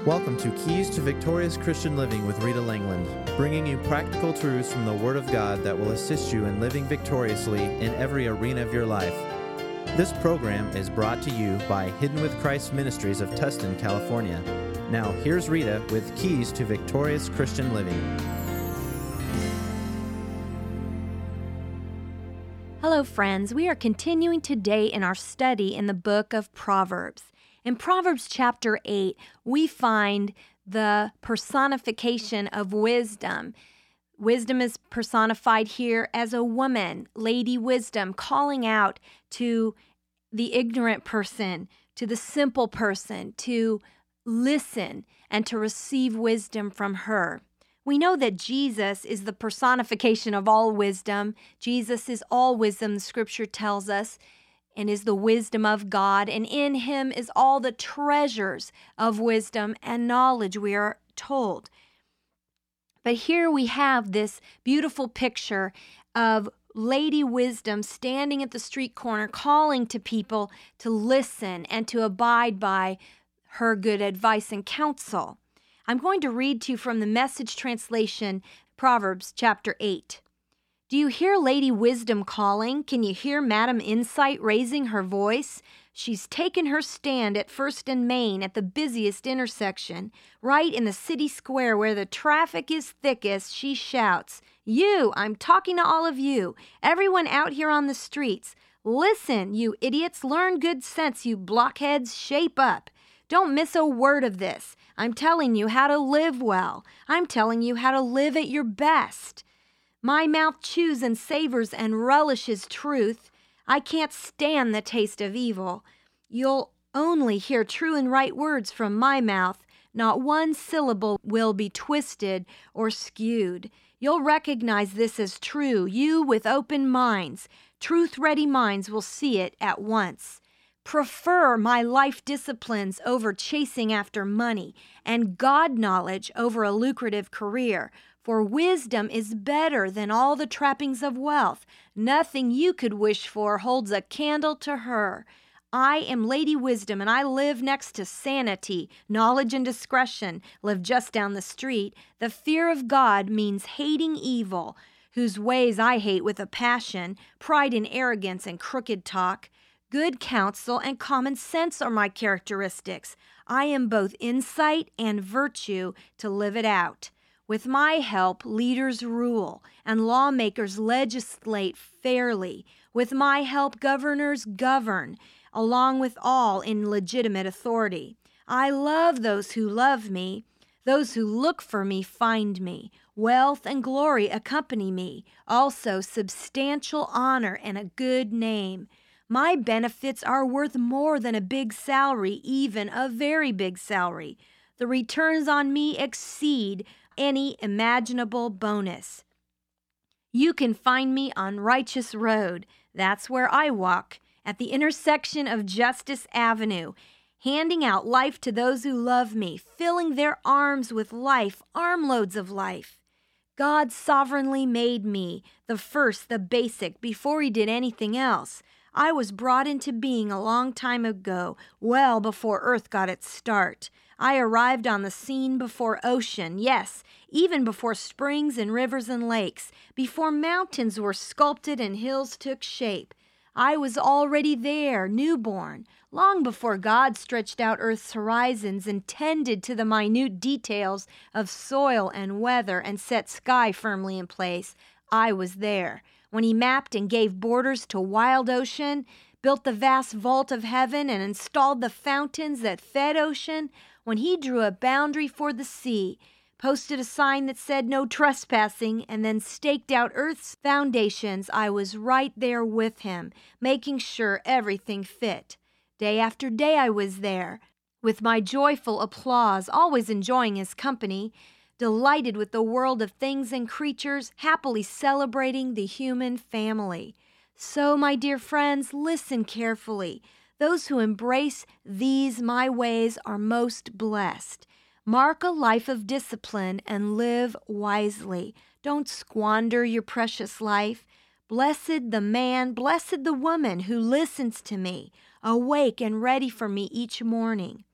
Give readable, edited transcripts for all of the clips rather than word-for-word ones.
Welcome to Keys to Victorious Christian Living with Rita Langland, bringing you practical truths from the Word of God that will assist you in living victoriously in every arena of your life. This program is brought to you by Hidden with Christ Ministries of Tustin, California. Now, here's Rita with Keys to Victorious Christian Living. Hello, friends. We are continuing today in our study in the book of Proverbs. In Proverbs chapter 8, we find the personification of wisdom. Wisdom is personified here as a woman, Lady Wisdom, calling out to the ignorant person, to the simple person, to listen and to receive wisdom from her. We know that Jesus is the personification of all wisdom. Jesus is all wisdom, the scripture tells us, and is the wisdom of God, and in him is all the treasures of wisdom and knowledge, we are told. But here we have this beautiful picture of Lady Wisdom standing at the street corner, calling to people to listen and to abide by her good advice and counsel. I'm going to read to you from the Message translation, Proverbs chapter 8. Do you hear Lady Wisdom calling? Can you hear Madam Insight raising her voice? She's taken her stand at First and Main at the busiest intersection. Right in the city square where the traffic is thickest, she shouts, "You, I'm talking to all of you, everyone out here on the streets. Listen, you idiots, learn good sense, you blockheads, shape up. Don't miss a word of this. I'm telling you how to live well. I'm telling you how to live at your best. My mouth chews and savors and relishes truth. I can't stand the taste of evil. You'll only hear true and right words from my mouth. Not one syllable will be twisted or skewed. You'll recognize this as true. You with open minds, truth-ready minds will see it at once. Prefer my life disciplines over chasing after money and God knowledge over a lucrative career. For wisdom is better than all the trappings of wealth. Nothing you could wish for holds a candle to her. I am Lady Wisdom, and I live next to sanity, knowledge, and discretion, live just down the street. The fear of God means hating evil, whose ways I hate with a passion, pride and arrogance and crooked talk. Good counsel and common sense are my characteristics. I am both insight and virtue to live it out. With my help, leaders rule, and lawmakers legislate fairly. With my help, governors govern, along with all in legitimate authority. I love those who love me. Those who look for me find me. Wealth and glory accompany me, also substantial honor and a good name. My benefits are worth more than a big salary, even a very big salary. The returns on me exceed any imaginable bonus. You can find me on Righteous Road. That's where I walk, at the intersection of Justice Avenue, handing out life to those who love me, filling their arms with life, armloads of life. God sovereignly made me, the first, the basic, before he did anything else. I was brought into being a long time ago, well before Earth got its start. I arrived on the scene before ocean, yes, even before springs and rivers and lakes, before mountains were sculpted and hills took shape. I was already there, newborn, long before God stretched out Earth's horizons and tended to the minute details of soil and weather and set sky firmly in place. I was there. When he mapped and gave borders to wild ocean, built the vast vault of heaven and installed the fountains that fed ocean, when he drew a boundary for the sea, posted a sign that said no trespassing, and then staked out Earth's foundations, I was right there with him, making sure everything fit. Day after day I was there, with my joyful applause, always enjoying his company, delighted with the world of things and creatures, happily celebrating the human family. So, my dear friends, listen carefully. Those who embrace these my ways are most blessed. Mark a life of discipline and live wisely. Don't squander your precious life. Blessed the man, blessed the woman who listens to me, awake and ready for me each morning.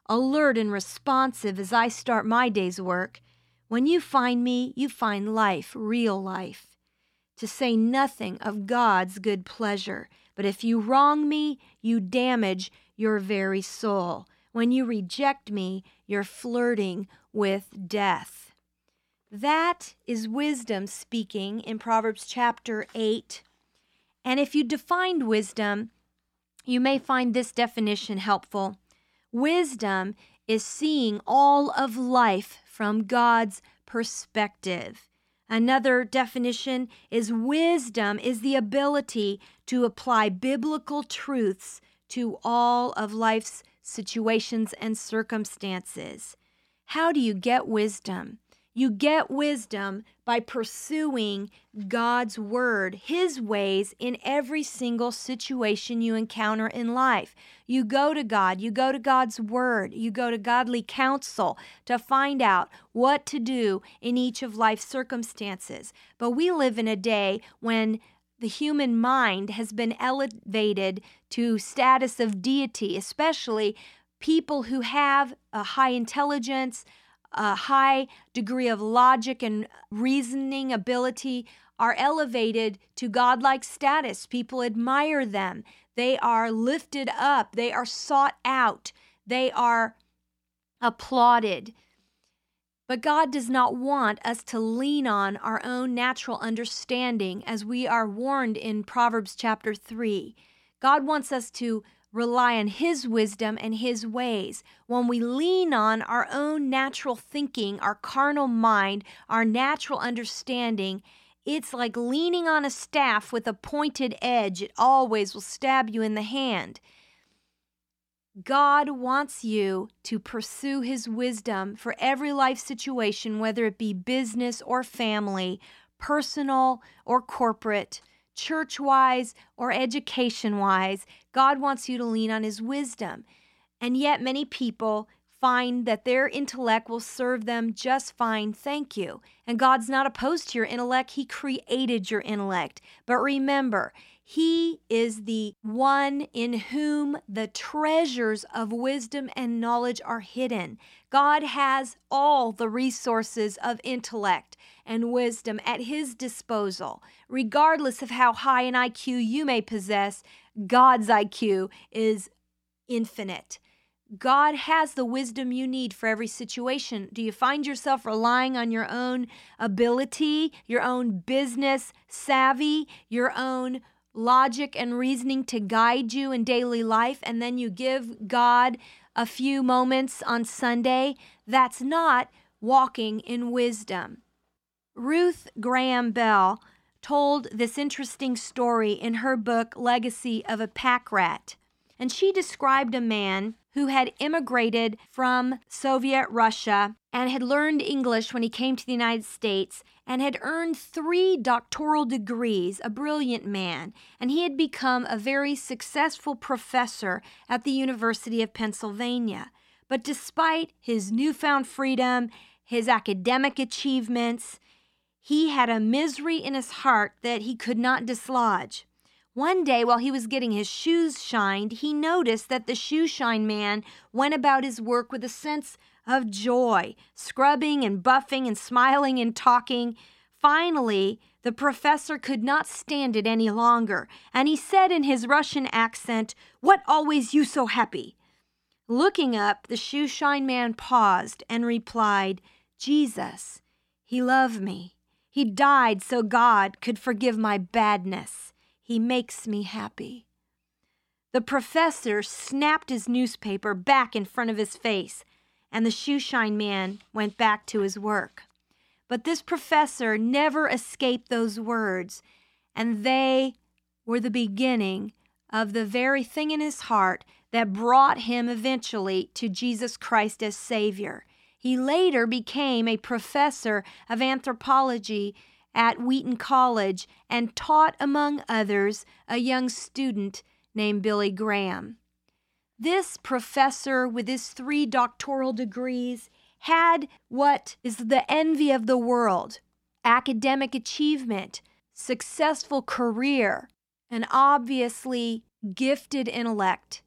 alert and responsive as I start my day's work. When you find me, you find life, real life. To say nothing of God's good pleasure. But if you wrong me, you damage your very soul. When you reject me, you're flirting with death. That is wisdom speaking in Proverbs chapter 8. And if you defined wisdom, you may find this definition helpful. Wisdom is seeing all of life from God's perspective. Another definition is wisdom is the ability to apply biblical truths to all of life's situations and circumstances. How do you get wisdom? You get wisdom by pursuing God's word, His ways in every single situation you encounter in life. You go to God, you go to God's word, you go to godly counsel to find out what to do in each of life's circumstances. But we live in a day when the human mind has been elevated to status of deity, especially people who have a high intelligence, a high degree of logic and reasoning ability are elevated to godlike status. People admire them. They are lifted up. They are sought out. They are applauded. But God does not want us to lean on our own natural understanding, as we are warned in Proverbs chapter 3. God wants us to rely on His wisdom and His ways. When we lean on our own natural thinking, our carnal mind, our natural understanding, it's like leaning on a staff with a pointed edge. It always will stab you in the hand. God wants you to pursue His wisdom for every life situation, whether it be business or family, personal or corporate, church-wise or education-wise. God wants you to lean on His wisdom. And yet many people find that their intellect will serve them just fine, thank you. And God's not opposed to your intellect. He created your intellect. But remember, He is the one in whom the treasures of wisdom and knowledge are hidden. God has all the resources of intellect and wisdom at His disposal. Regardless of how high an IQ you may possess, God's IQ is infinite. God has the wisdom you need for every situation. Do you find yourself relying on your own ability, your own business savvy, your own logic and reasoning to guide you in daily life, and then you give God a few moments on Sunday? That's not walking in wisdom. Ruth Graham Bell told this interesting story in her book, Legacy of a Pack Rat. And she described a man who had immigrated from Soviet Russia and had learned English when he came to the United States and had earned 3 doctoral degrees, a brilliant man, and he had become a very successful professor at the University of Pennsylvania. But despite his newfound freedom, his academic achievements, he had a misery in his heart that he could not dislodge. One day, while he was getting his shoes shined, he noticed that the shoe shine man went about his work with a sense of joy, scrubbing and buffing and smiling and talking. Finally, the professor could not stand it any longer, and he said in his Russian accent, "What always you so happy?" Looking up, the shoe shine man paused and replied, "Jesus, He loved me. He died so God could forgive my badness. He makes me happy." The professor snapped his newspaper back in front of his face, and the shoeshine man went back to his work. But this professor never escaped those words, and they were the beginning of the very thing in his heart that brought him eventually to Jesus Christ as Savior. He later became a professor of anthropology at Wheaton College and taught, among others, a young student named Billy Graham. This professor, with his 3 doctoral degrees, had what is the envy of the world: academic achievement, successful career, an obviously gifted intellect.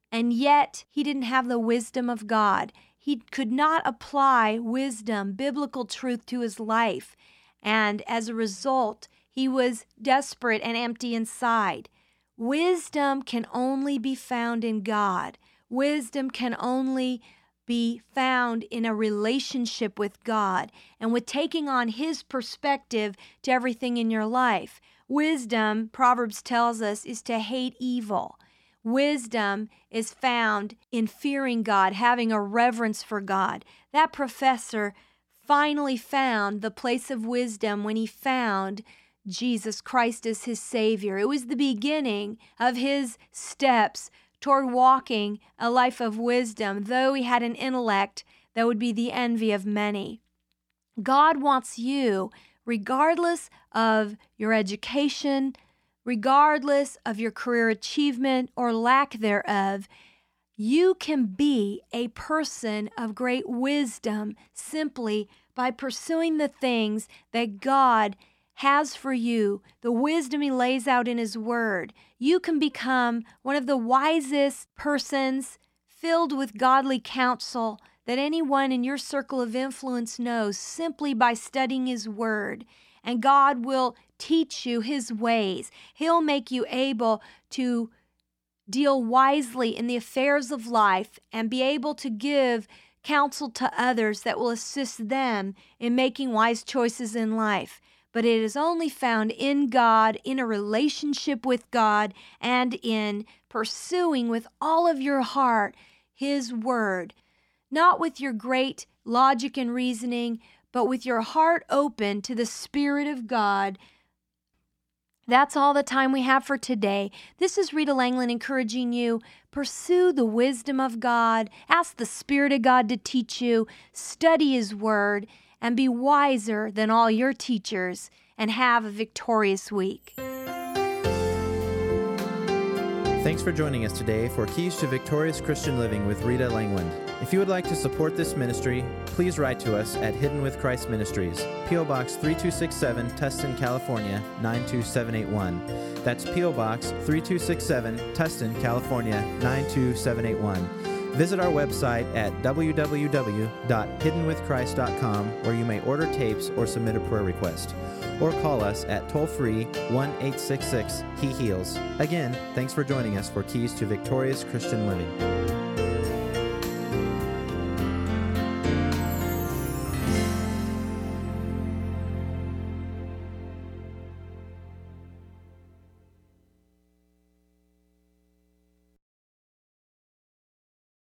and yet he didn't have the wisdom of God. He could not apply wisdom, biblical truth to his life. And as a result, he was desperate and empty inside. Wisdom can only be found in God. Wisdom can only be found in a relationship with God and with taking on His perspective to everything in your life. Wisdom, Proverbs tells us, is to hate evil. Wisdom is found in fearing God, having a reverence for God. That professor finally found the place of wisdom when he found Jesus Christ as his Savior. It was the beginning of his steps toward walking a life of wisdom, though he had an intellect that would be the envy of many. God wants you, regardless of your education, regardless of your career achievement or lack thereof, you can be a person of great wisdom simply by pursuing the things that God has for you, the wisdom He lays out in His Word. You can become one of the wisest persons filled with godly counsel that anyone in your circle of influence knows simply by studying His Word. And God will teach you His ways. He'll make you able to deal wisely in the affairs of life and be able to give counsel to others that will assist them in making wise choices in life. But it is only found in God, in a relationship with God, and in pursuing with all of your heart His Word. Not with your great logic and reasoning, but with your heart open to the Spirit of God. That's all the time we have for today. This is Rita Langland encouraging you, pursue the wisdom of God, ask the Spirit of God to teach you, study His Word, and be wiser than all your teachers, and have a victorious week. Thanks for joining us today for Keys to Victorious Christian Living with Rita Langland. If you would like to support this ministry, please write to us at Hidden with Christ Ministries, P.O. Box 3267, Tustin, California, 92781. That's P.O. Box 3267, Tustin, California, 92781. Visit our website at www.hiddenwithchrist.com, where you may order tapes or submit a prayer request. Or call us at toll-free 1-866-HE-HEALS. Again, thanks for joining us for Keys to Victorious Christian Living.